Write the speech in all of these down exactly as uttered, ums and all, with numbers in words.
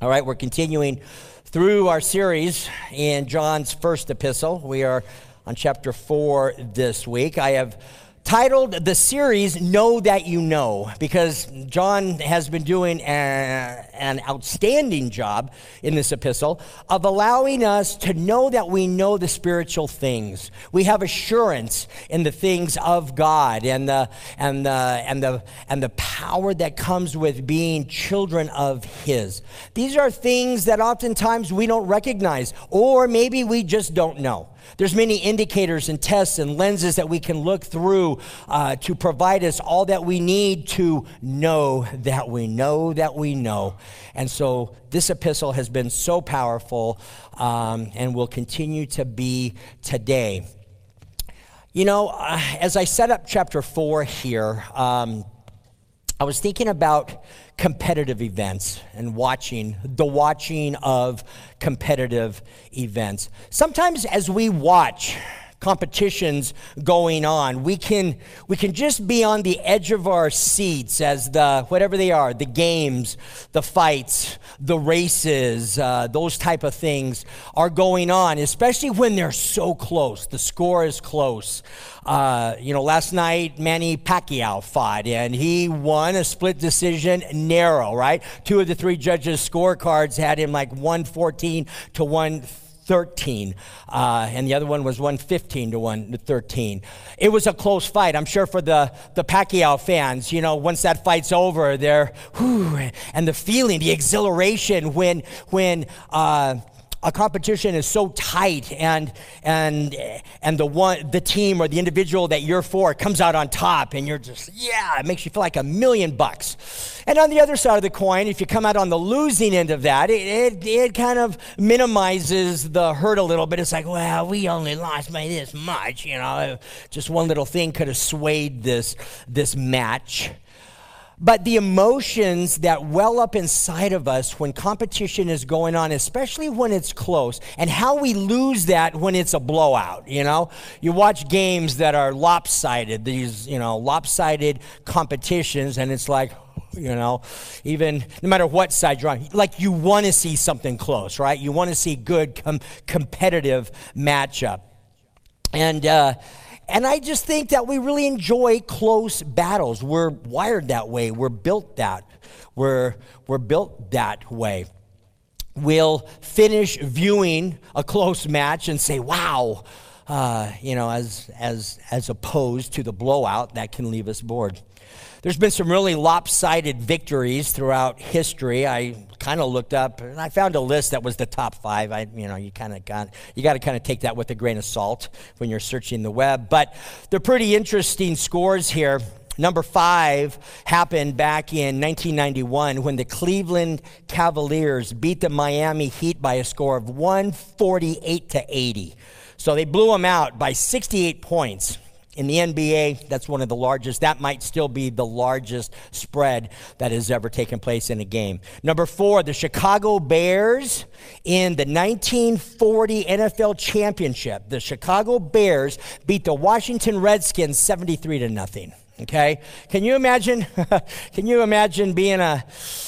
All right, we're continuing through our series in John's first epistle. We are on chapter four this week. I have titled the series, Know That You Know, because John has been doing a, an outstanding job in this epistle of allowing us to know that we know the spiritual things. We have assurance in the things of God and the and the and the and the power that comes with being children of His. These are things that oftentimes we don't recognize, or maybe we just don't know. There's many indicators and tests and lenses that we can look through uh, to provide us all that we need to know that we know that we know. And so this epistle has been so powerful um, and will continue to be today. You know, uh, as I set up chapter four here, um, I was thinking about competitive events and watching, the watching of competitive events. Sometimes as we watch competitions going on, we can we can just be on the edge of our seats as the, whatever they are, the games, the fights, the races, uh, those type of things are going on, especially when they're so close. The score is close. Uh, you know, last night, Manny Pacquiao fought, and he won a split decision, narrow, right? Two of the three judges' scorecards had him like one fourteen to one thirteen, uh, and the other one was one fifteen to one thirteen. It was a close fight. I'm sure for the, the Pacquiao fans, you know, once that fight's over, they're, whew, and the feeling, the exhilaration when, when, uh, a competition is so tight and and and the one the team or the individual that you're for comes out on top and you're just, yeah, it makes you feel like a million bucks. And on the other side of the coin, if you come out on the losing end of that, it it, it kind of minimizes the hurt a little bit. It's like, well, we only lost by this much, you know. Just one little thing could have swayed this this match. But the emotions that well up inside of us when competition is going on, especially when it's close, and how we lose that when it's a blowout, you know? You watch games that are lopsided, these, you know, lopsided competitions, and it's like, you know, even no matter what side you're on, like you want to see something close, right? You want to see good com- competitive matchup. And, uh, And I just think that we really enjoy close battles. We're wired that way. We're built that. We're, we're built that way. We'll finish viewing a close match and say, wow, uh, you know, as, as, as opposed to the blowout that can leave us bored. There's been some really lopsided victories throughout history. I kind of looked up and I found a list that was the top five. I, you know, you kind of got you got to kind of take that with a grain of salt when you're searching the web. But they're pretty interesting scores here. Number five happened back in nineteen ninety-one when the Cleveland Cavaliers beat the Miami Heat by a score of one forty-eight to eighty. So they blew them out by sixty-eight points. In the N B A, that's one of the largest. That might still be the largest spread that has ever taken place in a game. Number four, the Chicago Bears in the nineteen forty N F L Championship. The Chicago Bears beat the Washington Redskins seventy-three to nothing. Okay? Can you imagine? Can you imagine being a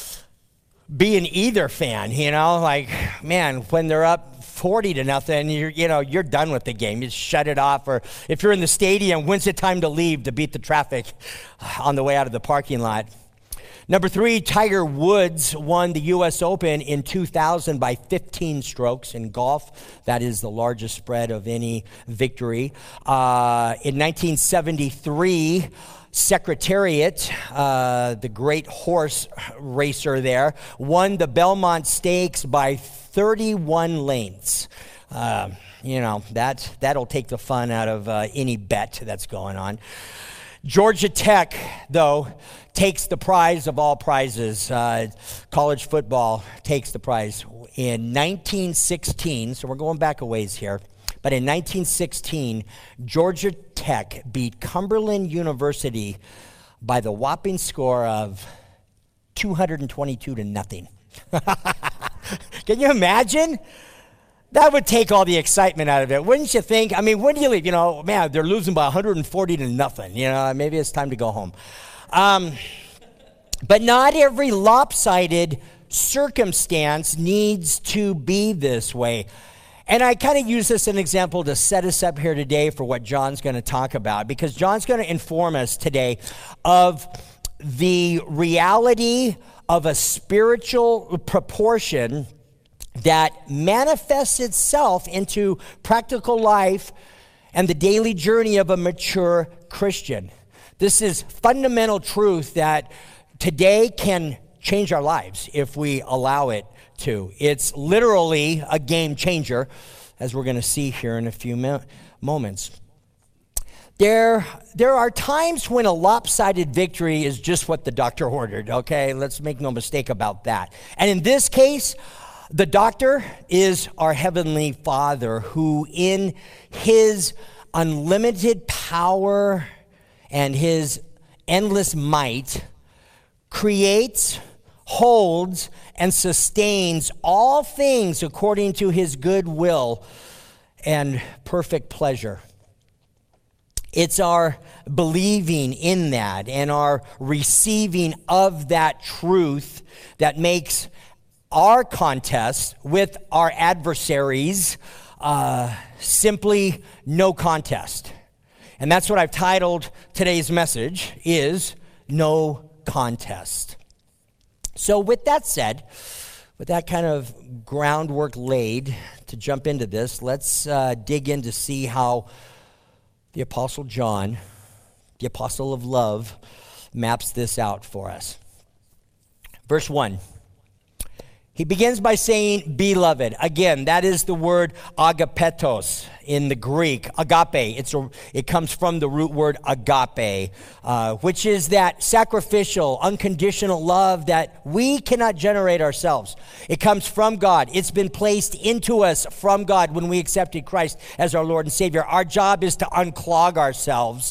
being either fan, you know? Like, man, when they're up forty to nothing, you're, you know, you're done with the game. You shut it off. Or if you're in the stadium, when's it time to leave to beat the traffic on the way out of the parking lot? Number three, Tiger Woods won the U S Open in two thousand by fifteen strokes in golf. That is the largest spread of any victory. Uh, in nineteen seventy-three, Secretariat, uh, the great horse racer there, won the Belmont Stakes by thirty-one lengths. Uh, you know, that, that'll take the fun out of uh, any bet that's going on. Georgia Tech, though, takes the prize of all prizes. Uh, college football takes the prize. In nineteen sixteen, so we're going back a ways here, but in nineteen sixteen, Georgia Tech beat Cumberland University by the whopping score of two hundred twenty-two to nothing. Can you imagine? That would take all the excitement out of it, wouldn't you think? I mean, when do you leave? You know, man, they're losing by one hundred forty to nothing. You know, maybe it's time to go home. Um, but not every lopsided circumstance needs to be this way. And I kind of use this as an example to set us up here today for what John's going to talk about, because John's going to inform us today of the reality of a spiritual proportion that manifests itself into practical life and the daily journey of a mature Christian. This is fundamental truth that today can change our lives if we allow it to. It's literally a game changer, as we're going to see here in a few mo- moments. There, there are times when a lopsided victory is just what the doctor ordered, okay? Let's make no mistake about that. And in this case, the doctor is our Heavenly Father, who in his unlimited power and his endless might creates, holds, and sustains all things according to his good will and perfect pleasure. It's our believing in that and our receiving of that truth that makes our contest with our adversaries uh, simply no contest. And that's what I've titled today's message, is No Contest. So with that said, with that kind of groundwork laid to jump into this, let's uh, dig in to see how the Apostle John, the apostle of love, maps this out for us. Verse one. He begins by saying, beloved. Again, that is the word agapetos in the Greek. Agape. It's a, it comes from the root word agape, uh, which is that sacrificial, unconditional love that we cannot generate ourselves. It comes from God. It's been placed into us from God when we accepted Christ as our Lord and Savior. Our job is to unclog ourselves,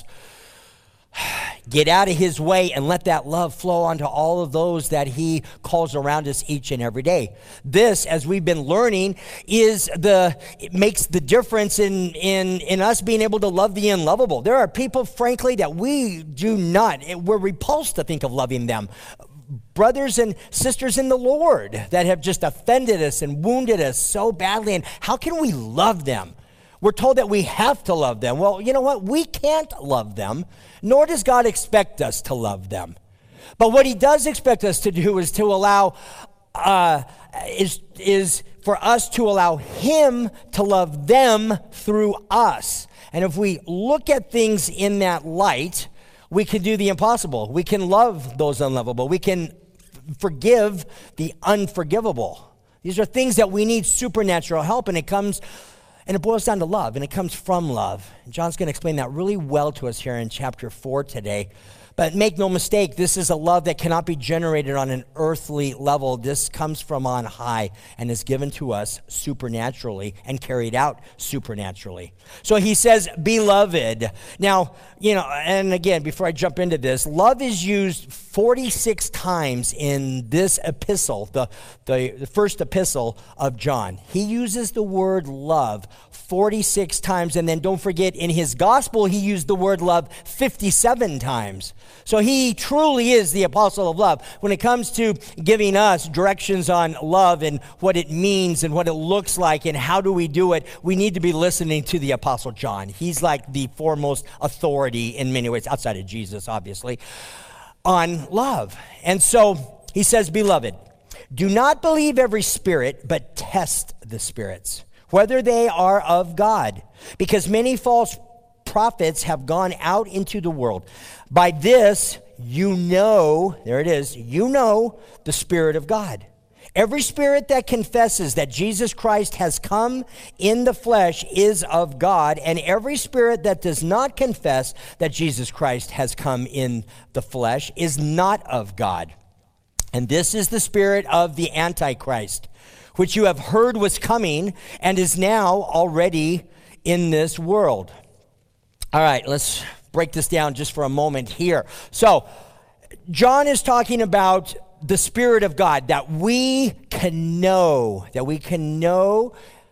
get out of his way, and let that love flow onto all of those that he calls around us each and every day. This, as we've been learning, is the it makes the difference in, in, in us being able to love the unlovable. There are people, frankly, that we do not, we're repulsed to think of loving them. Brothers and sisters in the Lord that have just offended us and wounded us so badly, and how can we love them? We're told that we have to love them. Well, you know what? We can't love them, nor does God expect us to love them. But what he does expect us to do is to allow, uh, is, is for us to allow him to love them through us. And if we look at things in that light, we can do the impossible. We can love those unlovable. We can forgive the unforgivable. These are things that we need supernatural help, and it comes And it boils down to love, and it comes from love. And John's going to explain that really well to us here in chapter four today. But make no mistake, this is a love that cannot be generated on an earthly level. This comes from on high and is given to us supernaturally and carried out supernaturally. So he says, beloved. Now, you know, and again, before I jump into this, love is used forty-six times in this epistle, the, the, the first epistle of John. He uses the word love forty-six times, and then don't forget, in his gospel, he used the word love fifty-seven times. So he truly is the apostle of love. When it comes to giving us directions on love and what it means and what it looks like and how do we do it, we need to be listening to the apostle John. He's like the foremost authority in many ways, outside of Jesus, obviously, on love. And so he says, beloved, do not believe every spirit, but test the spirits, whether they are of God, because many false prophets have gone out into the world. By this, you know, there it is, you know the Spirit of God. Every spirit that confesses that Jesus Christ has come in the flesh is of God, and every spirit that does not confess that Jesus Christ has come in the flesh is not of God. And this is the spirit of the Antichrist, which you have heard was coming and is now already in this world. All right, let's break this down just for a moment here. So, John is talking about the Spirit of God, that we can know, that we can know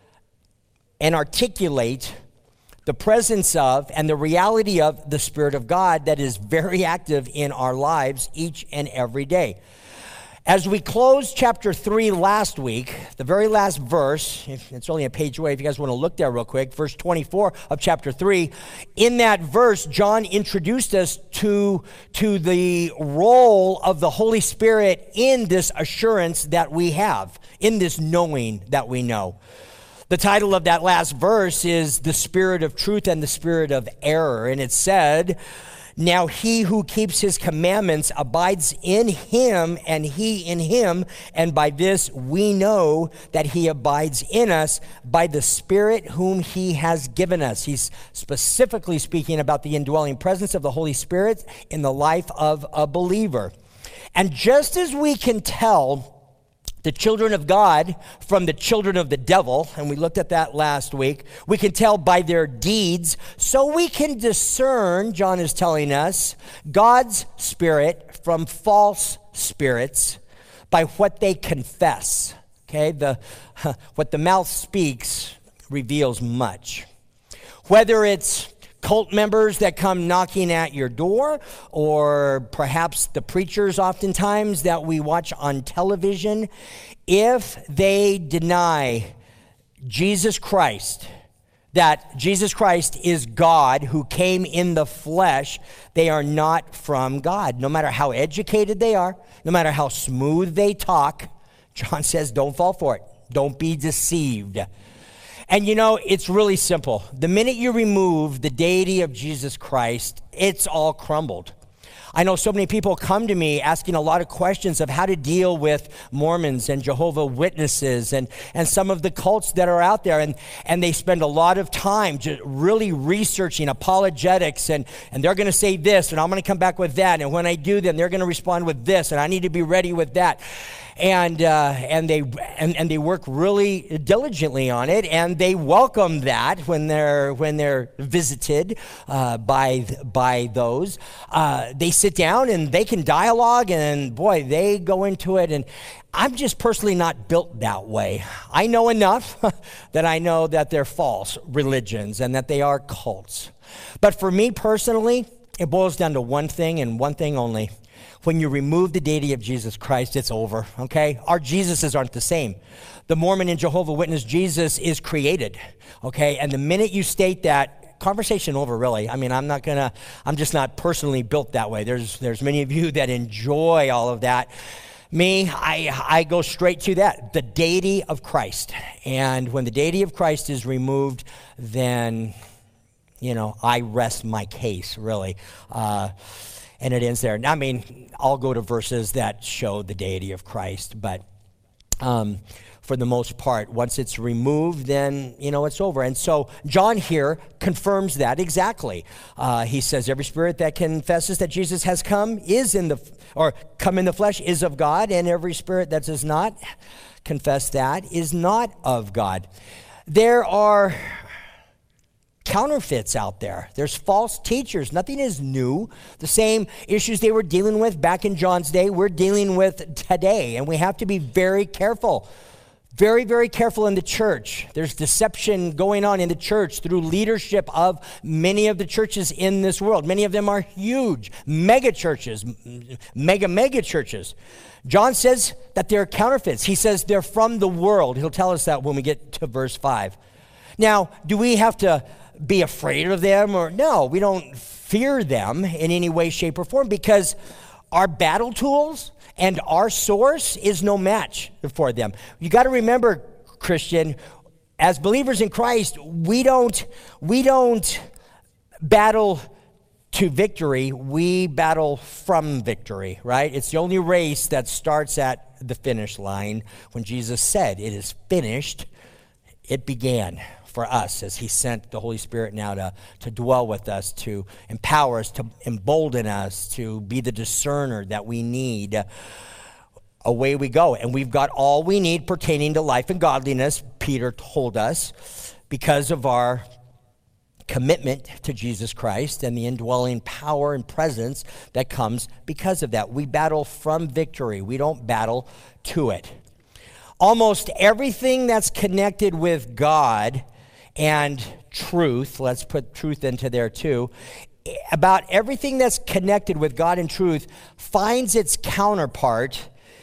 and articulate the presence of and the reality of the Spirit of God that is very active in our lives each and every day. As we closed chapter three last week, the very last verse, it's only a page away if you guys want to look there real quick, verse twenty-four of chapter three, in that verse, John introduced us to, to the role of the Holy Spirit in this assurance that we have, in this knowing that we know. The title of that last verse is The Spirit of Truth and the Spirit of Error, and it said, "Now he who keeps his commandments abides in him, and he in him, and by this we know that he abides in us by the Spirit whom he has given us." He's specifically speaking about the indwelling presence of the Holy Spirit in the life of a believer. And just as we can tell the children of God from the children of the devil, and we looked at that last week, we can tell by their deeds, so we can discern, John is telling us, God's Spirit from false spirits by what they confess. Okay, the what the mouth speaks reveals much. Whether it's cult members that come knocking at your door, or perhaps the preachers oftentimes that we watch on television, if they deny Jesus Christ, that Jesus Christ is God who came in the flesh, they are not from God. No matter how educated they are, no matter how smooth they talk, John says, don't fall for it. Don't be deceived. And you know, it's really simple. The minute you remove the deity of Jesus Christ, it's all crumbled. I know so many people come to me asking a lot of questions of how to deal with Mormons and Jehovah's Witnesses and, and some of the cults that are out there. And, and they spend a lot of time just really researching apologetics. And, and they're going to say this, and I'm going to come back with that. And when I do, then they're going to respond with this, and I need to be ready with that. And uh, and they and, and they work really diligently on it, and they welcome that when they're when they're visited uh, by by those. Uh, they sit down and they can dialogue, and boy, they go into it. And I'm just personally not built that way. I know enough that I know that they're false religions and that they are cults. But for me personally, it boils down to one thing and one thing only. When you remove the deity of Jesus Christ, it's over, okay? Our Jesuses aren't the same. The Mormon and Jehovah's Witness Jesus is created, okay? And the minute you state that, conversation over, really. I mean, I'm not gonna, I'm just not personally built that way. There's, there's many of you that enjoy all of that. Me, I, I go straight to that, the deity of Christ. And when the deity of Christ is removed, then, you know, I rest my case, really. Uh, And it ends there. I mean, I'll go to verses that show the deity of Christ, but um, for the most part, once it's removed, then, you know, it's over. And so John here confirms that exactly. Uh, he says, every spirit that confesses that Jesus has come is in the, or come in the flesh is of God, and every spirit that does not confess that is not of God. There are counterfeits out there. There's false teachers. Nothing is new. The same issues they were dealing with back in John's day, we're dealing with today. And we have to be very careful. Very, very careful in the church. There's deception going on in the church through leadership of many of the churches in this world. Many of them are huge, mega churches, mega, mega churches. John says that they're counterfeits. He says they're from the world. He'll tell us that when we get to verse five. Now, do we have to be afraid of them? Or no, we don't fear them in any way, shape, or form, because our battle tools and our source is no match for them. You got to remember, Christian, as believers in Christ, we don't we don't battle to victory, we battle from victory, right? It's the only race that starts at the finish line. When Jesus said, "It is finished," it began for us as he sent the Holy Spirit now to, to dwell with us, to empower us, to embolden us, to be the discerner that we need. Away we go. And we've got all we need pertaining to life and godliness, Peter told us, because of our commitment to Jesus Christ and the indwelling power and presence that comes because of that. We battle from victory. We don't battle to it. Almost everything that's connected with God and truth, let's put truth into there too, about everything that's connected with God and truth finds its counterpart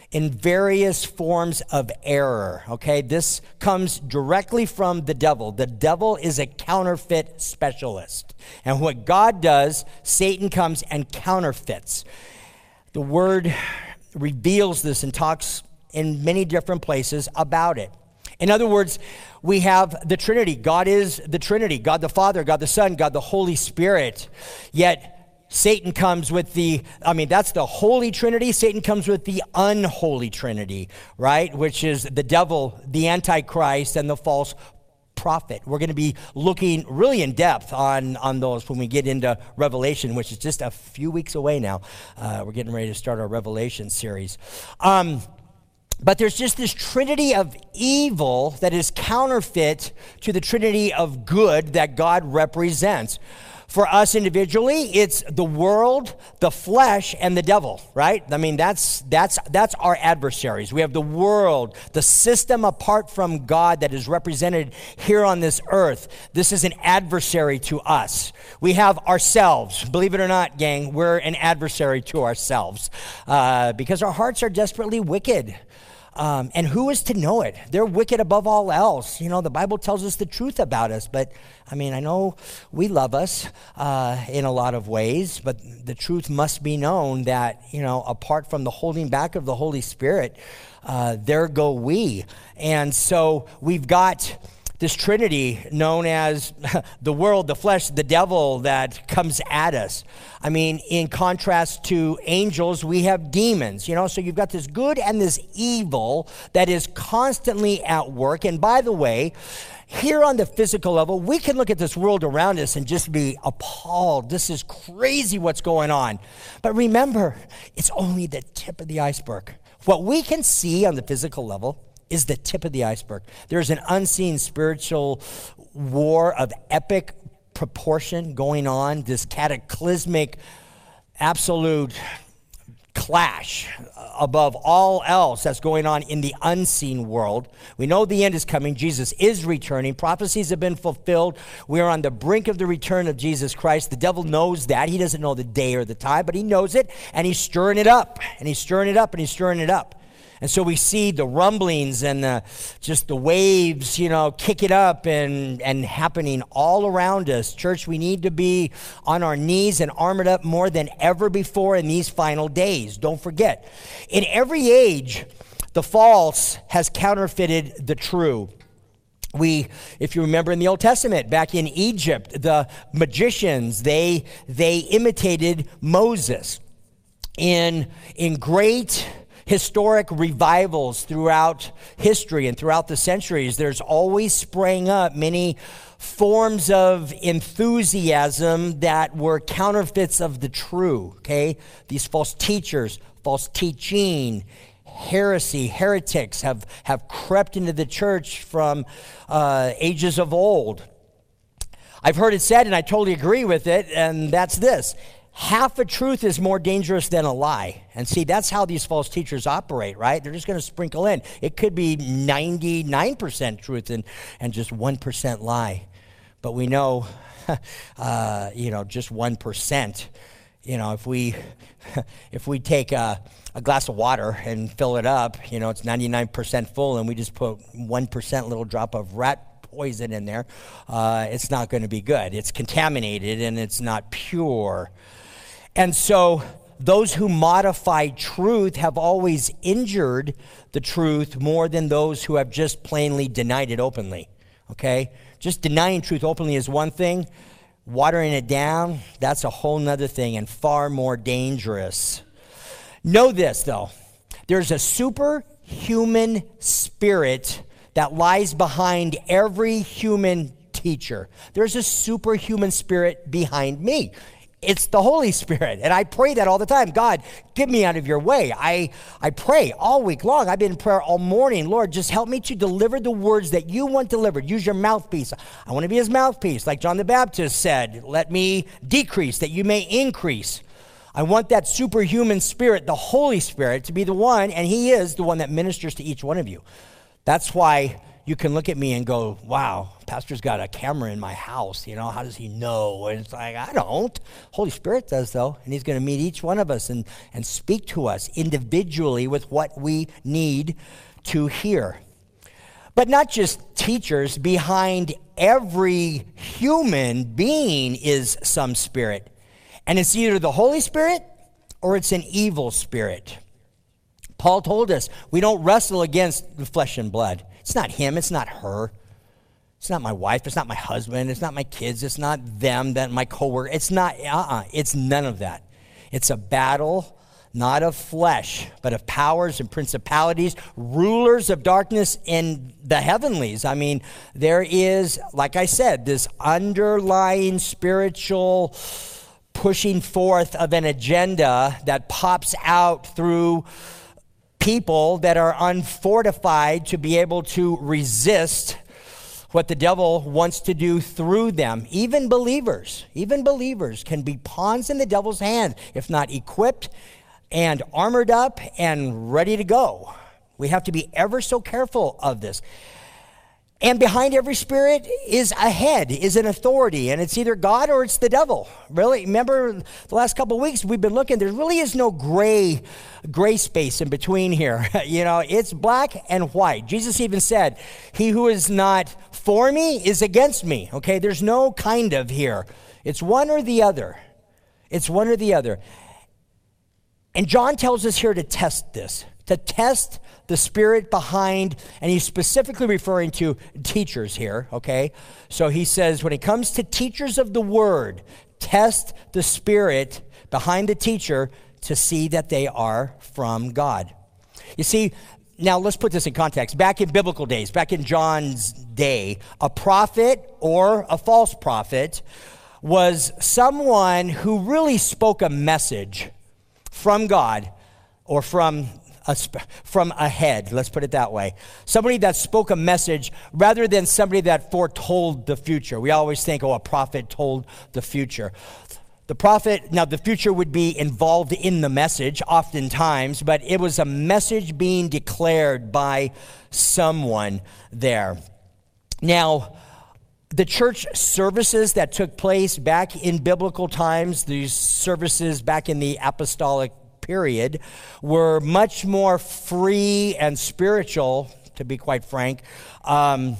in various forms of error, okay? This comes directly from the devil. The devil is a counterfeit specialist. And what God does, Satan comes and counterfeits. The word reveals this and talks in many different places about it. In other words, we have the Trinity. God is the Trinity. God the Father, God the Son, God the Holy Spirit. Yet Satan comes with the, I mean, that's the Holy Trinity. Satan comes with the unholy Trinity, right? Which is the devil, the Antichrist, and the false prophet. We're going to be looking really in depth on, on those when we get into Revelation, which is just a few weeks away now. Uh, we're getting ready to start our Revelation series. Um, but there's just this trinity of evil that is counterfeit to the trinity of good that God represents. For us individually, it's the world, the flesh, and the devil, right? I mean, that's that's that's our adversaries. We have the world, the system apart from God that is represented here on this earth. This is an adversary to us. We have ourselves. Believe it or not, gang, we're an adversary to ourselves uh, because our hearts are desperately wicked. Um, and who is to know it? They're wicked above all else. You know, the Bible tells us the truth about us. But, I mean, I know we love us uh, in a lot of ways, but the truth must be known that, you know, apart from the holding back of the Holy Spirit, uh, there go we. And so we've got this trinity known as the world, the flesh, the devil that comes at us. I mean, in contrast to angels, we have demons, you know, so you've got this good and this evil that is constantly at work. And by the way, here on the physical level, we can look at this world around us and just be appalled. This is crazy what's going on. But remember, it's only the tip of the iceberg. What we can see on the physical level is the tip of the iceberg. There's an unseen spiritual war of epic proportion going on, this cataclysmic, absolute clash above all else that's going on in the unseen world. We know the end is coming. Jesus is returning. Prophecies have been fulfilled. We are on the brink of the return of Jesus Christ. The devil knows that. He doesn't know the day or the time, but he knows it, and he's stirring it up, and he's stirring it up, and he's stirring it up. And so we see the rumblings and the, just the waves, you know, kick it up and, and happening all around us. Church, we need to be on our knees and armored up more than ever before in these final days. Don't forget, in every age, the false has counterfeited the true. We, if you remember in the Old Testament, back in Egypt, the magicians, they, they imitated Moses. In, in great historic revivals throughout history and throughout the centuries, there's always sprang up many forms of enthusiasm that were counterfeits of the true, okay? These false teachers, false teaching, heresy, heretics have, have crept into the church from uh, ages of old. I've heard it said, and I totally agree with it, and that's this: half a truth is more dangerous than a lie. And see, that's how these false teachers operate, right? They're just going to sprinkle in. It could be ninety-nine percent truth and, and just one percent lie. But we know, uh, you know, just one percent. You know, if we if we take a, a glass of water and fill it up, you know, it's ninety-nine percent full, and we just put one percent little drop of rat poison in there, uh, it's not going to be good. It's contaminated and it's not pure. And so those who modify truth have always injured the truth more than those who have just plainly denied it openly, okay? Just denying truth openly is one thing. Watering it down, that's a whole nother thing and far more dangerous. Know this, though. There's a superhuman spirit that lies behind every human teacher. There's a superhuman spirit behind me. It's the Holy Spirit. And I pray that all the time. God, get me out of your way. I, I pray all week long. I've been in prayer all morning. Lord, just help me to deliver the words that you want delivered. Use your mouthpiece. I want to be his mouthpiece. Like John the Baptist said, let me decrease that you may increase. I want that superhuman spirit, the Holy Spirit, to be the one, and he is the one that ministers to each one of you. That's why you can look at me and go, wow, pastor's got a camera in my house. You know, how does he know? And it's like, I don't. Holy Spirit does, though. And he's going to meet each one of us and, and speak to us individually with what we need to hear. But not just teachers. Behind every human being is some spirit. And it's either the Holy Spirit or it's an evil spirit. Paul told us we don't wrestle against the flesh and blood. It's not him. It's not her. It's not my wife. It's not my husband. It's not my kids. It's not them, that my coworker. It's not, uh-uh. It's none of that. It's a battle, not of flesh, but of powers and principalities, rulers of darkness in the heavenlies. I mean, there is, like I said, this underlying spiritual pushing forth of an agenda that pops out through people that are unfortified to be able to resist what the devil wants to do through them. Even believers, even believers can be pawns in the devil's hand if not equipped and armored up and ready to go. We have to be ever so careful of this. And behind every spirit is a head, is an authority, and it's either God or it's the devil. Really, remember the last couple of weeks we've been looking, there really is no gray, gray space in between here. You know, it's black and white. Jesus even said, he who is not for me is against me. Okay, there's no kind of here. It's one or the other. It's one or the other. And John tells us here to test this, to test the spirit behind, and he's specifically referring to teachers here, okay? So he says, when it comes to teachers of the word, test the spirit behind the teacher to see that they are from God. You see, now let's put this in context. Back in biblical days, back in John's day, a prophet or a false prophet was someone who really spoke a message from God or from a, from ahead, let's put it that way. Somebody that spoke a message rather than somebody that foretold the future. We always think, oh, a prophet told the future. The prophet, now the future would be involved in the message oftentimes, but it was a message being declared by someone there. Now, the church services that took place back in biblical times, these services back in the apostolic period, were much more free and spiritual, to be quite frank, um,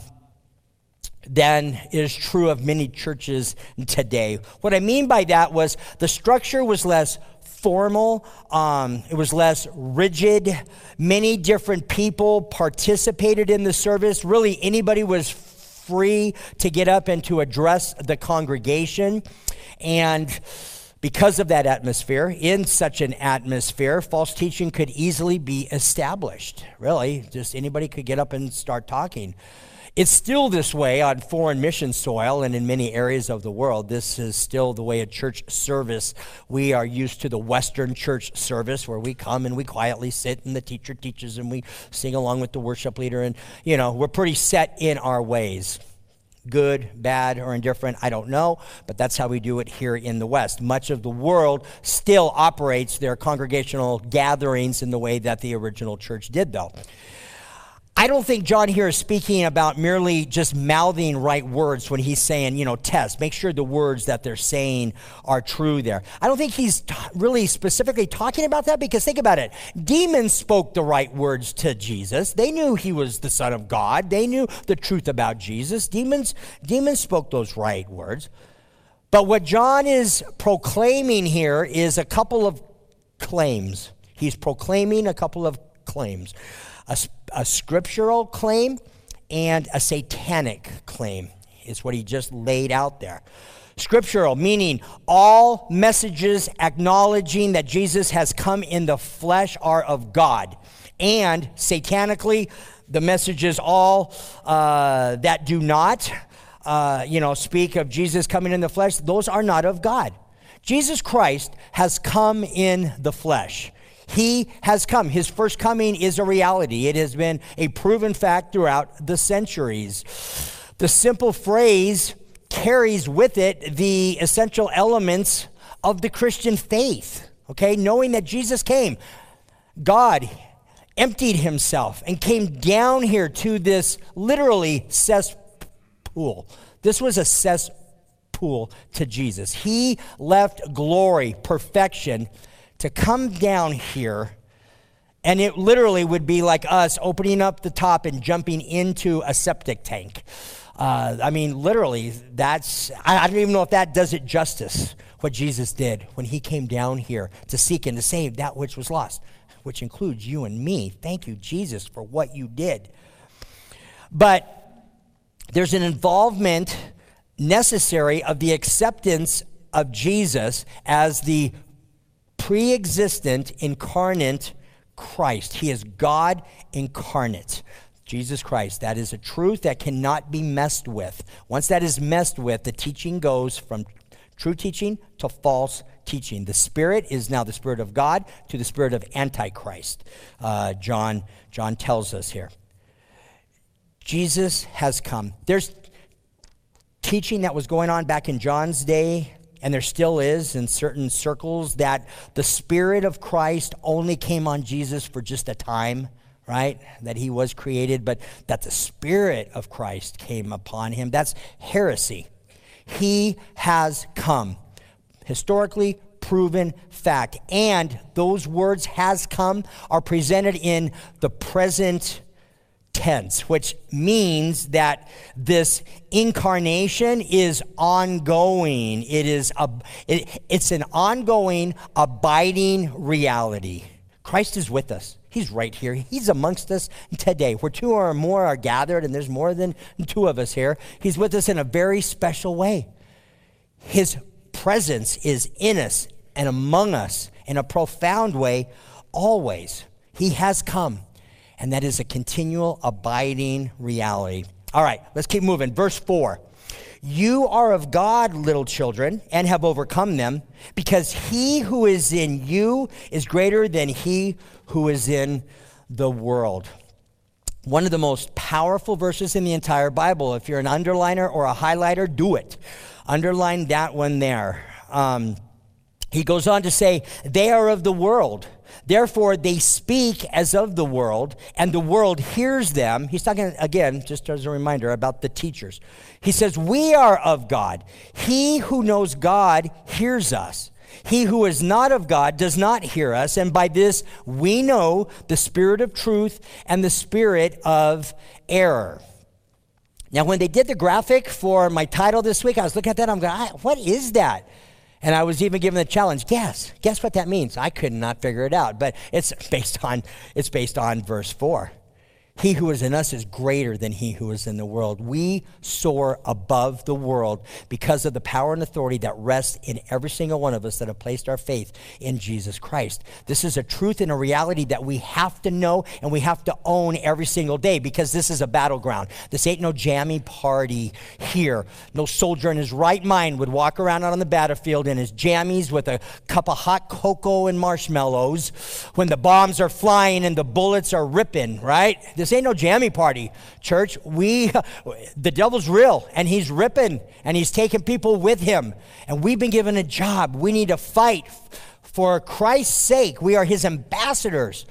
than is true of many churches today. What I mean by that was the structure was less formal, um, it was less rigid. Many different people participated in the service. Really, anybody was free to get up and to address the congregation. And because of that atmosphere, in such an atmosphere, false teaching could easily be established. Really, just anybody could get up and start talking. It's still this way on foreign mission soil and in many areas of the world. This is still the way a church service. We are used to the Western church service where we come and we quietly sit and the teacher teaches and we sing along with the worship leader. And, you know, we're pretty set in our ways. Good, bad, or indifferent, I don't know, but that's how we do it here in the West. Much of the world still operates their congregational gatherings in the way that the original church did, though. I don't think John here is speaking about merely just mouthing right words when he's saying, you know, test. Make sure the words that they're saying are true there. I don't think he's t- really specifically talking about that because think about it. Demons spoke the right words to Jesus. They knew he was the Son of God. They knew the truth about Jesus. Demons, demons spoke those right words. But what John is proclaiming here is a couple of claims. He's proclaiming a couple of claims. A, a scriptural claim and a satanic claim is what he just laid out there. Scriptural, meaning all messages acknowledging that Jesus has come in the flesh are of God. And satanically, the messages all uh, that do not, uh, you know, speak of Jesus coming in the flesh, those are not of God. Jesus Christ has come in the flesh. He has come. His first coming is a reality. It has been a proven fact throughout the centuries. The simple phrase carries with it the essential elements of the Christian faith, okay? Knowing that Jesus came. God emptied himself and came down here to this literally cesspool. This was a cesspool to Jesus. He left glory, perfection, to come down here, and it literally would be like us opening up the top and jumping into a septic tank. Uh, I mean, literally, that's, I, I don't even know if that does it justice, what Jesus did when he came down here to seek and to save that which was lost, which includes you and me. Thank you, Jesus, for what you did. But there's an involvement necessary of the acceptance of Jesus as the pre-existent, incarnate Christ. He is God incarnate. Jesus Christ. That is a truth that cannot be messed with. Once that is messed with, the teaching goes from true teaching to false teaching. The Spirit is now the Spirit of God to the spirit of Antichrist. Uh, John, John tells us here. Jesus has come. There's teaching that was going on back in John's day, and there still is in certain circles, that the Spirit of Christ only came on Jesus for just a time, right? That he was created, but that the Spirit of Christ came upon him. That's heresy. He has come. Historically proven fact. And those words has come are presented in the present tense, which means that this incarnation is ongoing. It is a, it, it's an ongoing, abiding reality. Christ is with us. He's right here. He's amongst us today. Where two or more are gathered, and there's more than two of us here, he's with us in a very special way. His presence is in us and among us in a profound way always. He has come, and that is a continual, abiding reality. All right, let's keep moving. Verse four. You are of God, little children, and have overcome them, because he who is in you is greater than he who is in the world. One of the most powerful verses in the entire Bible. If you're an underliner or a highlighter, do it. Underline that one there. Um, he goes on to say, they are of the world. Therefore, they speak as of the world, and the world hears them. He's talking, again, just as a reminder, about the teachers. He says, we are of God. He who knows God hears us. He who is not of God does not hear us, and by this we know the spirit of truth and the spirit of error. Now, when they did the graphic for my title this week, I was looking at that, I'm going, what is that? And I was even given the challenge, guess, guess what that means? I could not figure it out, but it's based on, it's based on verse four. He who is in us is greater than he who is in the world. We soar above the world because of the power and authority that rests in every single one of us that have placed our faith in Jesus Christ. This is a truth and a reality that we have to know and we have to own every single day, because this is a battleground. This ain't no jammy party here. No soldier in his right mind would walk around out on the battlefield in his jammies with a cup of hot cocoa and marshmallows when the bombs are flying and the bullets are ripping, right? This ain't no jammy party, church. We, the devil's real, and he's ripping, and he's taking people with him. And we've been given a job. We need to fight for Christ's sake. We are his ambassadors,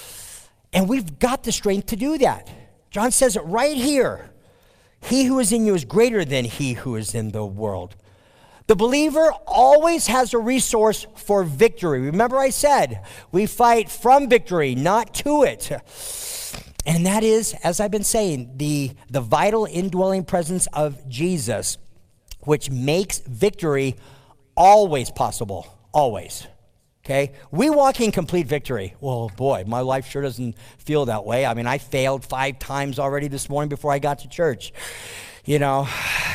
and we've got the strength to do that. John says it right here. He who is in you is greater than he who is in the world. The believer always has a resource for victory. Remember I said, we fight from victory, not to it. And that is, as I've been saying, the, the vital indwelling presence of Jesus, which makes victory always possible, always. Okay? We walk in complete victory. Well, boy, my life sure doesn't feel that way. I mean, I failed five times already this morning before I got to church. You know,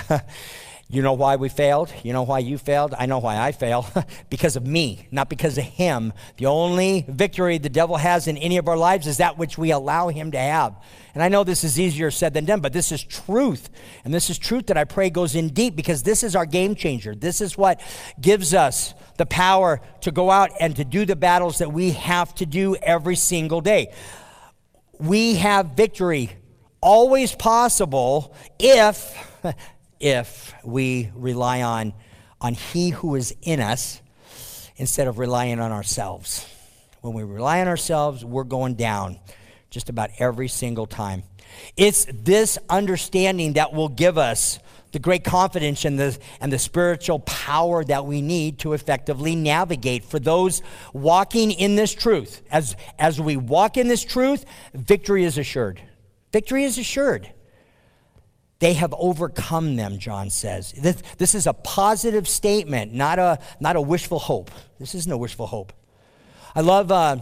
you know why we failed? You know why you failed? I know why I fail. Because of me, not because of him. The only victory the devil has in any of our lives is that which we allow him to have. And I know this is easier said than done, but this is truth. And this is truth that I pray goes in deep, because this is our game changer. This is what gives us the power to go out and to do the battles that we have to do every single day. We have victory always possible if... if we rely on, on he who is in us instead of relying on ourselves. When we rely on ourselves, we're going down. just about every single time. It's this understanding that will give us the great confidence and the, and the spiritual power that we need to effectively navigate. For those walking in this truth, as, as we walk in this truth, victory is assured. Victory is assured. They have overcome them, John says. This, this is a positive statement, not a, not a wishful hope. This isn't a wishful hope. I love, uh,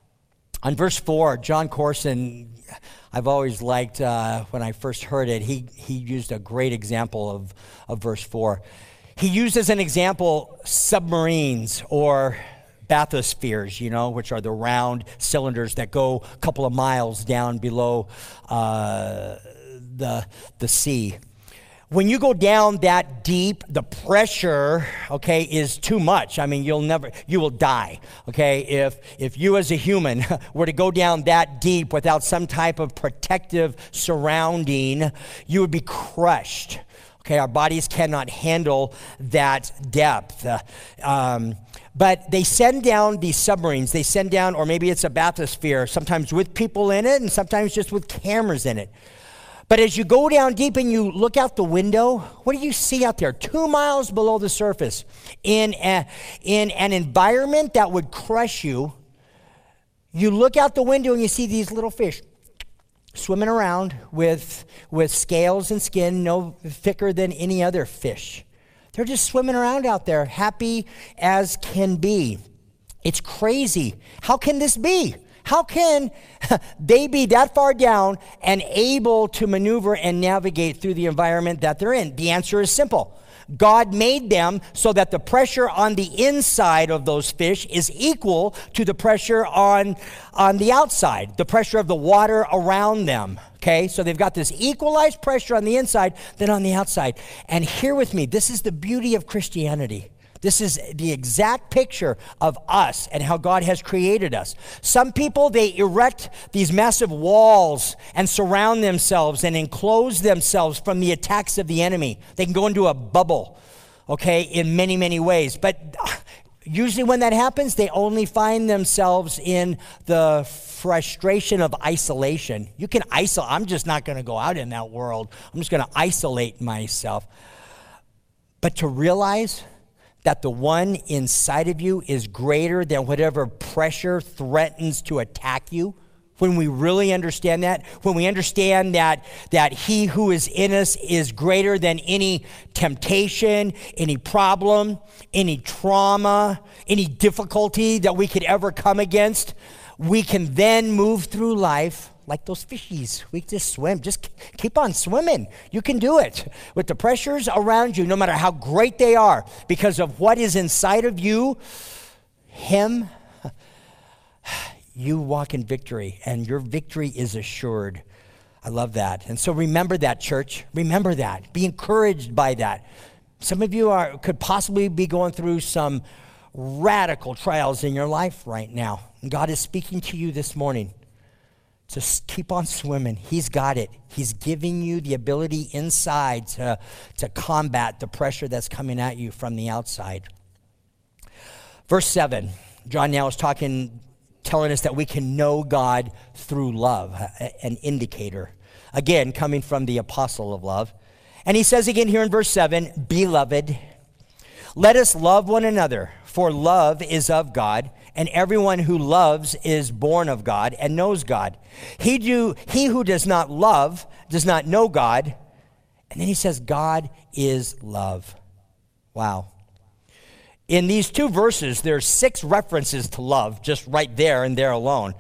on verse four, John Corson, I've always liked, uh, when I first heard it, he, he used a great example of, of verse four. He used as an example submarines or bathyspheres, you know, which are the round cylinders that go a couple of miles down below uh, the, the sea. When you go down that deep, the pressure, okay, is too much. I mean, you'll never, you will die, okay? If if you as a human were to go down that deep without some type of protective surrounding, you would be crushed. Okay, our bodies cannot handle that depth. Uh, um, but they send down these submarines. They send down, or maybe it's a bathysphere, sometimes with people in it and sometimes just with cameras in it. But as you go down deep and you look out the window, what do you see out there? Two miles below the surface, in, a, in an environment that would crush you, you look out the window and you see these little fish swimming around with, with scales and skin no thicker than any other fish. They're just swimming around out there, happy as can be. It's crazy. How can this be? How can they be that far down and able to maneuver and navigate through the environment that they're in? The answer is simple. God made them so that the pressure on the inside of those fish is equal to the pressure on, on the outside, the pressure of the water around them. Okay, so they've got this equalized pressure on the inside than on the outside. And hear with me, this is the beauty of Christianity. This is the exact picture of us and how God has created us. Some people, they erect these massive walls and surround themselves and enclose themselves from the attacks of the enemy. They can go into a bubble, okay, in many, many ways. But usually when that happens, they only find themselves in the frustration of isolation. You can isolate. I'm just not going to go out in that world. I'm just going to isolate myself. But to realize that the one inside of you is greater than whatever pressure threatens to attack you, when we really understand that, when we understand that, that he who is in us is greater than any temptation, any problem, any trauma, any difficulty that we could ever come against, we can then move through life like those fishies. We just swim. Just keep on swimming. You can do it. With the pressures around you, no matter how great they are, because of what is inside of you, him, you walk in victory, and your victory is assured. I love that. And so remember that, church. Remember that. Be encouraged by that. Some of you are could possibly be going through some radical trials in your life right now. And God is speaking to you this morning. Just keep on swimming. He's got it. He's giving you the ability inside to, to combat the pressure that's coming at you from the outside. Verse seven, John now is talking, telling us that we can know God through love, an indicator. Again, coming from the apostle of love. And he says again here in verse seven, Beloved, let us love one another, for love is of God, and everyone who loves is born of God and knows God. He, do, he who does not love does not know God. And then he says, God is love. Wow. In these two verses, there's six references to love, just right there and there alone.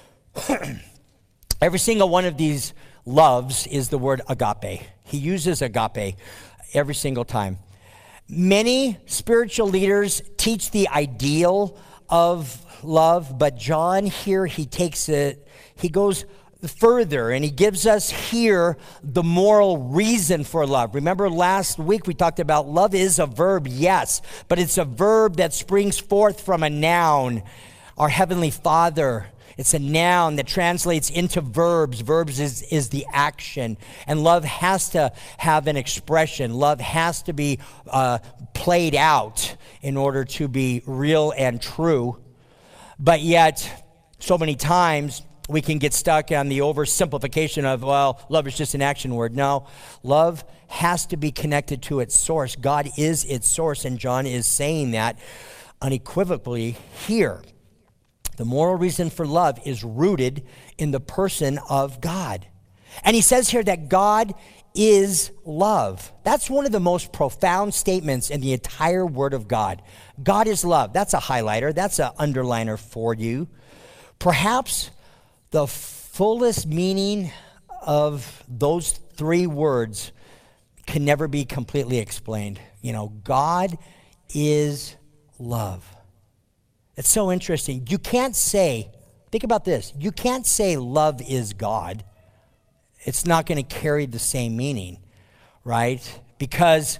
Every single one of these loves is the word agape. He uses agape every single time. Many spiritual leaders teach the ideal of love, but John here, he takes it, he goes further, and he gives us here the moral reason for love. Remember last week we talked about love is a verb, yes, but it's a verb that springs forth from a noun, our Heavenly Father. It's a noun that translates into verbs. Verbs is, is the action. And love has to have an expression. Love has to be uh, played out in order to be real and true. But yet, so many times, we can get stuck on the oversimplification of, well, love is just an action word. No, love has to be connected to its source. God is its source, and John is saying that unequivocally here. The moral reason for love is rooted in the person of God. And he says here that God is love. That's one of the most profound statements in the entire Word of God. God is love. That's a highlighter. That's an underliner for you. Perhaps the fullest meaning of those three words can never be completely explained. You know, God is love. It's so interesting. You can't say, think about this, you can't say love is God. It's not going to carry the same meaning, right? Because,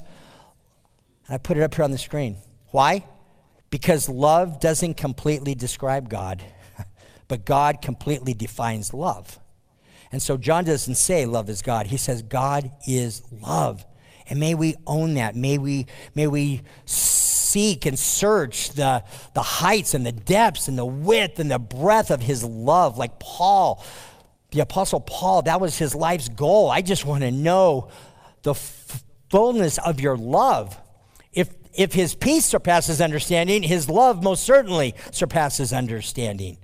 I put it up here on the screen. Why? Because love doesn't completely describe God, but God completely defines love. And so John doesn't say love is God. He says God is love. And may we own that. May we, may we seek and search the, the heights and the depths and the width and the breadth of his love, like Paul. The Apostle Paul, that was his life's goal. I just want to know the f- fullness of your love. If, if his peace surpasses understanding, his love most certainly surpasses understanding.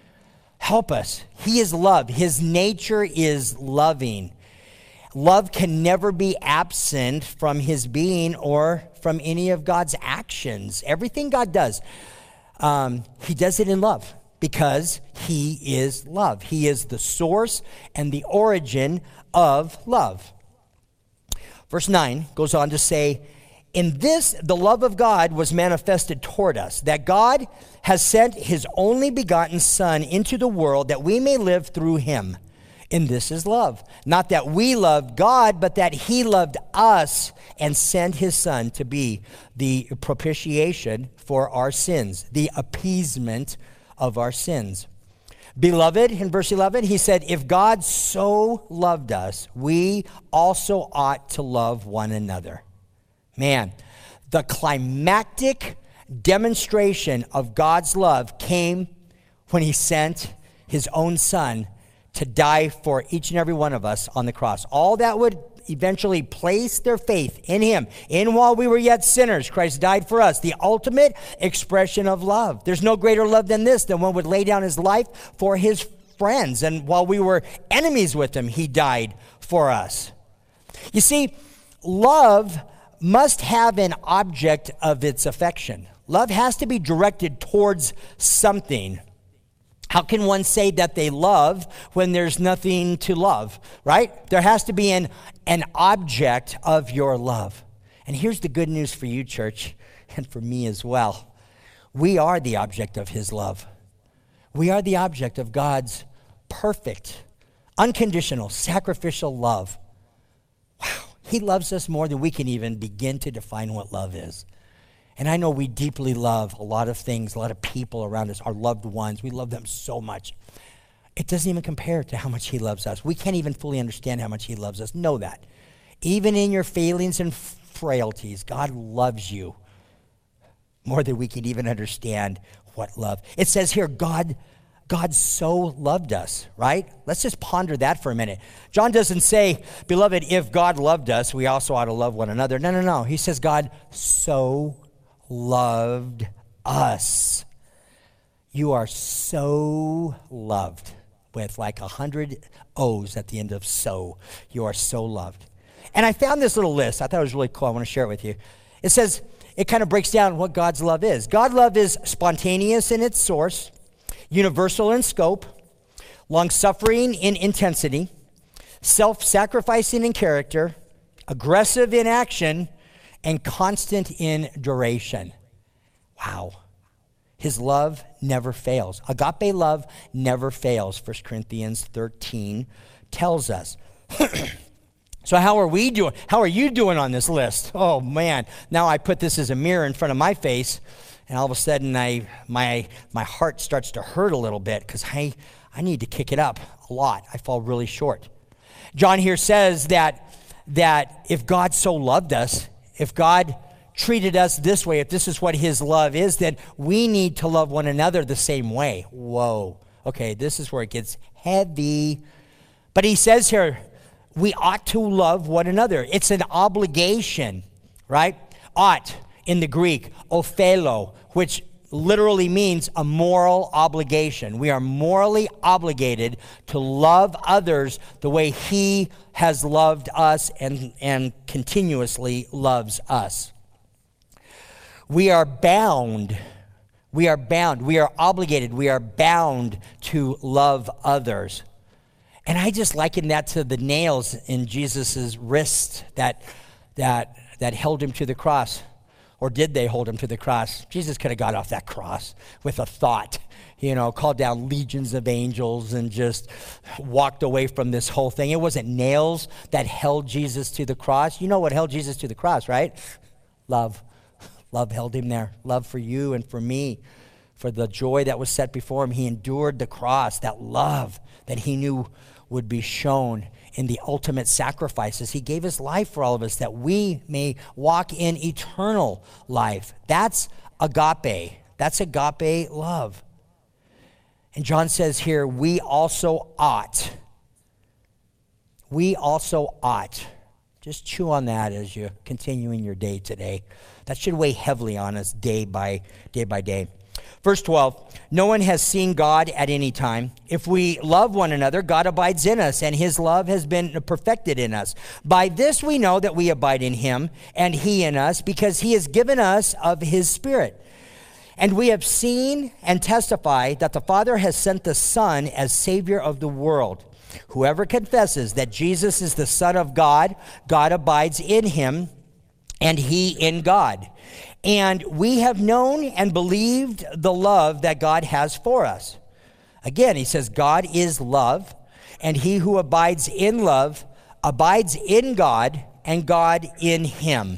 Help us. He is love. His nature is loving. Love can never be absent from his being or from any of God's actions. Everything God does, um, he does it in love. Because he is love. He is the source and the origin of love. Verse nine goes on to say, in this, the love of God was manifested toward us, that God has sent his only begotten Son into the world that we may live through him. And this is love. Not that we loved God, but that he loved us and sent his Son to be the propitiation for our sins, the appeasement of our sins. Beloved, in verse eleven, he said, if God so loved us, we also ought to love one another. Man, the climactic demonstration of God's love came when he sent his own Son to die for each and every one of us on the cross. All that would eventually place their faith in him. In while we were yet sinners, Christ died for us. The ultimate expression of love. There's no greater love than this, than one would lay down his life for his friends. And while we were enemies with him, he died for us. You see, love must have an object of its affection. Love has to be directed towards something. How can one say that they love when there's nothing to love, right? There has to be an, an object of your love. And here's the good news for you, church, and for me as well. We are the object of his love. We are the object of God's perfect, unconditional, sacrificial love. Wow, he loves us more than we can even begin to define what love is. And I know we deeply love a lot of things, a lot of people around us, our loved ones. We love them so much. It doesn't even compare to how much he loves us. We can't even fully understand how much he loves us. Know that. Even in your failings and frailties, God loves you more than we can even understand what love. It says here, God, God so loved us, right? Let's just ponder that for a minute. John doesn't say, beloved, if God loved us, we also ought to love one another. No, no, no. He says God so loved us. You are so loved, with like a hundred O's at the end of so. You are so loved. And I found this little list. I thought it was really cool. I want to share it with you. It says, it kind of breaks down what God's love is. God's love is spontaneous in its source, universal in scope, long-suffering in intensity, self-sacrificing in character, aggressive in action, and constant in duration. Wow. His love never fails. Agape love never fails, First Corinthians thirteen tells us. So how are we doing? How are you doing on this list? Oh, man. Now I put this as a mirror in front of my face, and all of a sudden I my my heart starts to hurt a little bit because I, I need to kick it up a lot. I fall really short. John here says that, that if God so loved us, if God treated us this way, if this is what his love is, then we need to love one another the same way. Whoa. Okay, this is where it gets heavy. But he says here, we ought to love one another. It's an obligation, right? Ought in the Greek, ophelo, which literally means a moral obligation. We are morally obligated to love others the way he has loved us and, and continuously loves us. We are bound. We are bound. We are obligated. We are bound to love others. And I just liken that to the nails in Jesus' wrist that, that, that held him to the cross. Or did they hold him to the cross? Jesus could have got off that cross with a thought, you know, called down legions of angels and just walked away from this whole thing. It wasn't nails that held Jesus to the cross. You know what held Jesus to the cross, right? Love. Love held him there. Love for you and for me. For the joy that was set before him, he endured the cross. That love that he knew would be shown in the ultimate sacrifices. He gave his life for all of us that we may walk in eternal life. That's agape. That's agape love. And John says here, we also ought. We also ought. Just chew on that as you continue in your day today. That should weigh heavily on us day by day by day. Verse twelve, no one has seen God at any time. If we love one another, God abides in us, and his love has been perfected in us. By this we know that we abide in him, and he in us, because he has given us of his Spirit. And we have seen and testify that the Father has sent the Son as Savior of the world. Whoever confesses that Jesus is the Son of God, God abides in him, and he in God. And we have known and believed the love that God has for us. Again, he says, God is love, and he who abides in love abides in God, and God in him.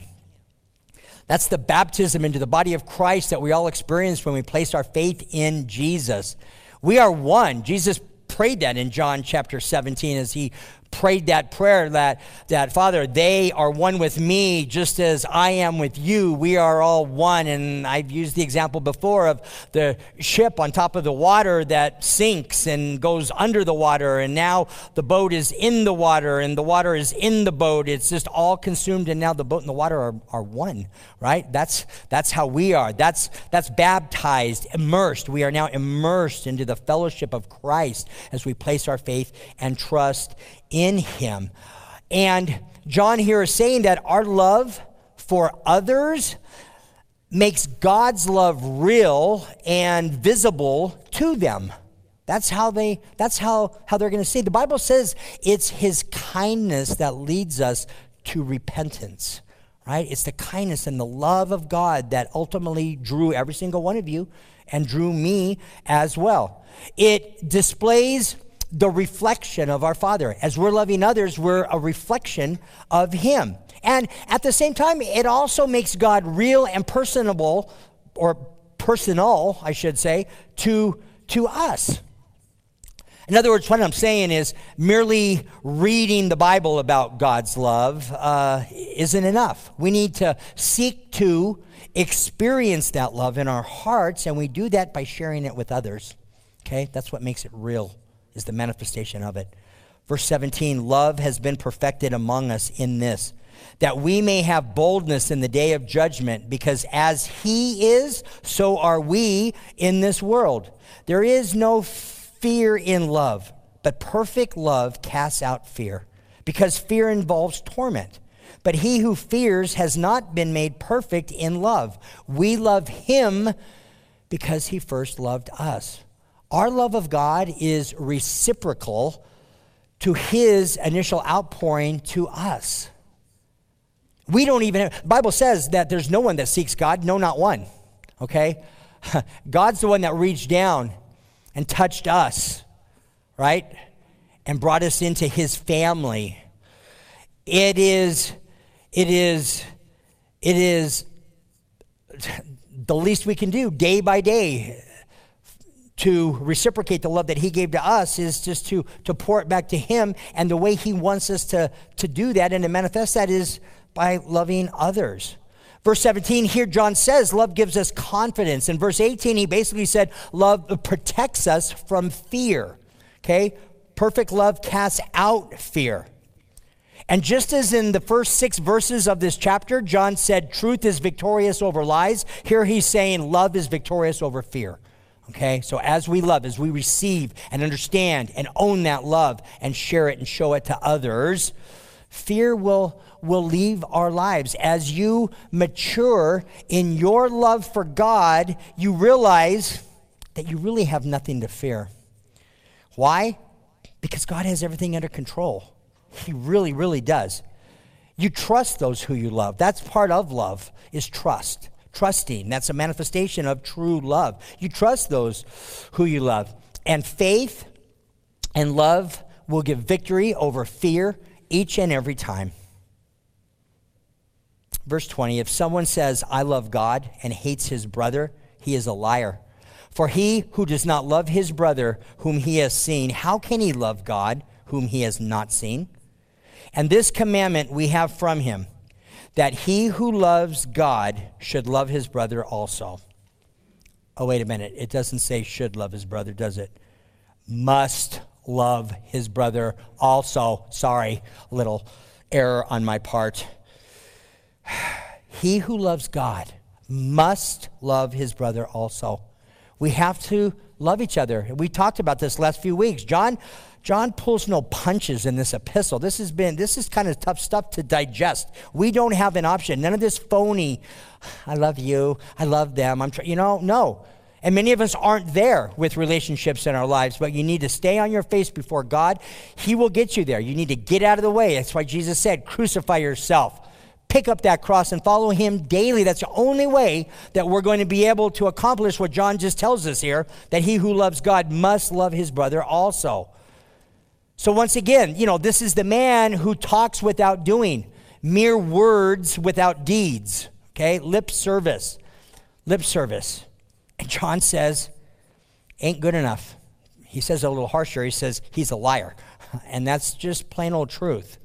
That's the baptism into the body of Christ that we all experience when we place our faith in Jesus. We are one. Jesus prayed that in John chapter seventeen as he prayed that prayer that, that, Father, they are one with me just as I am with you. We are all one. And I've used the example before of the ship on top of the water that sinks and goes under the water. And now the boat is in the water and the water is in the boat. It's just all consumed. And now the boat and the water are, are one, right? That's, that's how we are. That's, that's baptized, immersed. We are now immersed into the fellowship of Christ as we place our faith and trust in him. And John here is saying that our love for others makes God's love real and visible to them. That's how they that's how, how they're going to see. The Bible says it's his kindness that leads us to repentance, right? It's the kindness and the love of God that ultimately drew every single one of you and drew me as well. It displays the reflection of our Father. As we're loving others, we're a reflection of him. And at the same time, it also makes God real and personable, or personal, I should say, to, to us. In other words, what I'm saying is merely reading the Bible about God's love uh, isn't enough. We need to seek to experience that love in our hearts, and we do that by sharing it with others. Okay? That's what makes it real, is the manifestation of it. Verse seventeen, love has been perfected among us in this, that we may have boldness in the day of judgment, because as he is, so are we in this world. There is no fear in love, but perfect love casts out fear, because fear involves torment. But he who fears has not been made perfect in love. We love him because he first loved us. Our love of God is reciprocal to his initial outpouring to us. We don't even have, the Bible says that there's no one that seeks God, no, not one, okay? God's the one that reached down and touched us, right? And brought us into his family. It is, it is, it is the least we can do day by day to reciprocate the love that he gave to us, is just to, to pour it back to him. And the way he wants us to, to do that and to manifest that is by loving others. Verse seventeen, here John says love gives us confidence. In verse eighteen, he basically said love protects us from fear. Okay? Perfect love casts out fear. And just as in the first six verses of this chapter, John said truth is victorious over lies, here he's saying love is victorious over fear. Okay? So as we love, as we receive and understand and own that love and share it and show it to others, fear will, will leave our lives. As you mature in your love for God, you realize that you really have nothing to fear. Why? Because God has everything under control. He really, really does. You trust those who you love. That's part of love, is trust. Trusting. That's a manifestation of true love. You trust those who you love. And faith and love will give victory over fear each and every time. Verse twenty, if someone says, I love God, and hates his brother, he is a liar. For he who does not love his brother whom he has seen, how can he love God whom he has not seen? And this commandment we have from him, that he who loves God should love his brother also. Oh, wait a minute. It doesn't say should love his brother, does it? Must love his brother also. Sorry, a little error on my part. He who loves God must love his brother also. We have to love each other. We talked about this last few weeks. John John pulls no punches in this epistle. This has been, this is kind of tough stuff to digest. We don't have an option. None of this phony, I love you, I love them, I'm trying, you know, no. And many of us aren't there with relationships in our lives, but you need to stay on your face before God. He will get you there. You need to get out of the way. That's why Jesus said, crucify yourself. Pick up that cross and follow him daily. That's the only way that we're going to be able to accomplish what John just tells us here, that he who loves God must love his brother also. So once again, you know, this is the man who talks without doing, mere words without deeds, okay? Lip service, lip service. And John says, ain't good enough. He says a little harsher, he says he's a liar. And that's just plain old truth.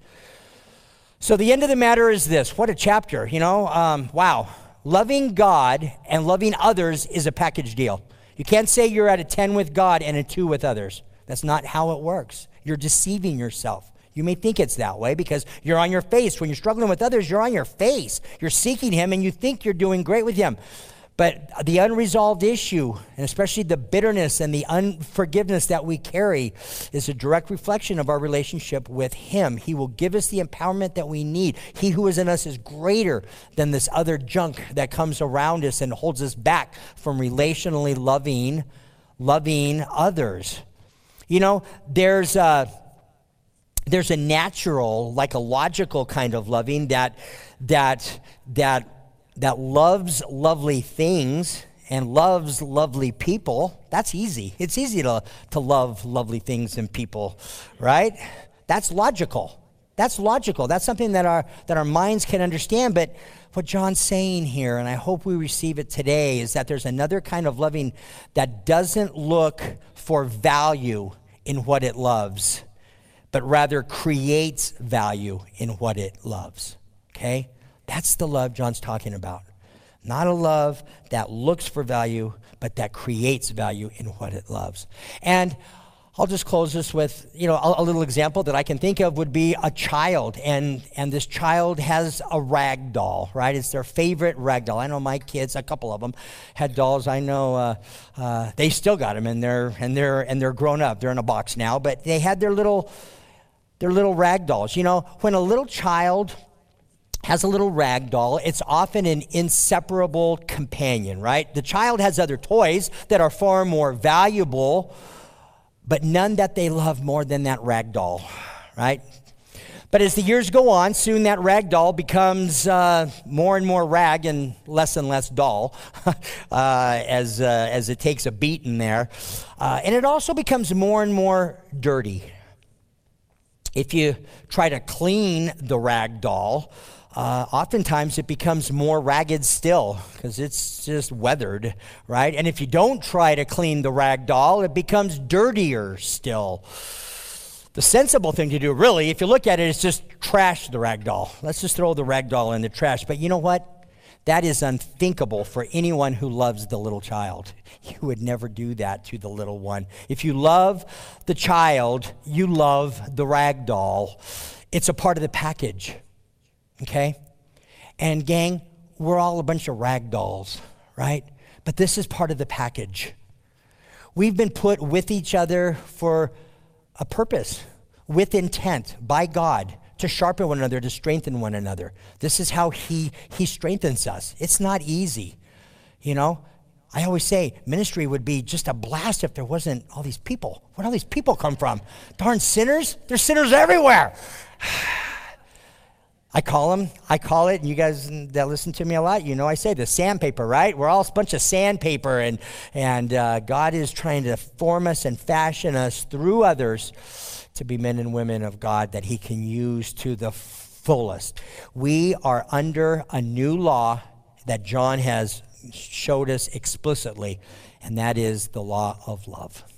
So the end of the matter is this. What a chapter, you know? Um, wow. Loving God and loving others is a package deal. You can't say you're at a ten with God and a two with others. That's not how it works. You're deceiving yourself. You may think it's that way because you're on your face. When you're struggling with others, you're on your face. You're seeking him and you think you're doing great with him. But the unresolved issue, and especially the bitterness and the unforgiveness that we carry, is a direct reflection of our relationship with him. He will give us the empowerment that we need. He who is in us is greater than this other junk that comes around us and holds us back from relationally loving, loving others. You know, there's a, there's a natural, like a logical kind of loving that, that, that, that loves lovely things and loves lovely people. That's easy. It's easy to, to love lovely things and people, right? That's logical. That's logical. That's something that our, that our minds can understand. But what John's saying here, and I hope we receive it today, is that there's another kind of loving that doesn't look for value in what it loves, but rather creates value in what it loves, okay? That's the love John's talking about. Not a love that looks for value, but that creates value in what it loves. And I'll just close this with, you know, a, a little example that I can think of would be a child. And, and this child has a rag doll, right? It's their favorite rag doll. I know my kids, a couple of them, had dolls. I know uh, uh, they still got them, and they're, and, they're, and they're grown up. They're in a box now. But they had their little, their little rag dolls. You know, when a little child has a little rag doll, it's often an inseparable companion, right? The child has other toys that are far more valuable, but none that they love more than that rag doll, right? But as the years go on, soon that rag doll becomes uh, more and more rag and less and less doll uh, as, uh, as it takes a beating there. Uh, and it also becomes more and more dirty. If you try to clean the rag doll, Uh, oftentimes it becomes more ragged still because it's just weathered, right? And if you don't try to clean the rag doll, it becomes dirtier still. The sensible thing to do, really, if you look at it, is just trash the rag doll. Let's just throw the rag doll in the trash. But you know what? That is unthinkable for anyone who loves the little child. You would never do that to the little one. If you love the child, you love the rag doll. It's a part of the package, okay? And gang, we're all a bunch of rag dolls, right? But this is part of the package. We've been put with each other for a purpose, with intent, by God, to sharpen one another, to strengthen one another. This is how he, he strengthens us. It's not easy, you know? I always say ministry would be just a blast if there wasn't all these people. Where'd all these people come from? Darn sinners? There's sinners everywhere. I call them, I call it, and you guys that listen to me a lot, you know I say the sandpaper, right? We're all a bunch of sandpaper, and, and uh, God is trying to form us and fashion us through others to be men and women of God that he can use to the fullest. We are under a new law that John has showed us explicitly, and that is the law of love.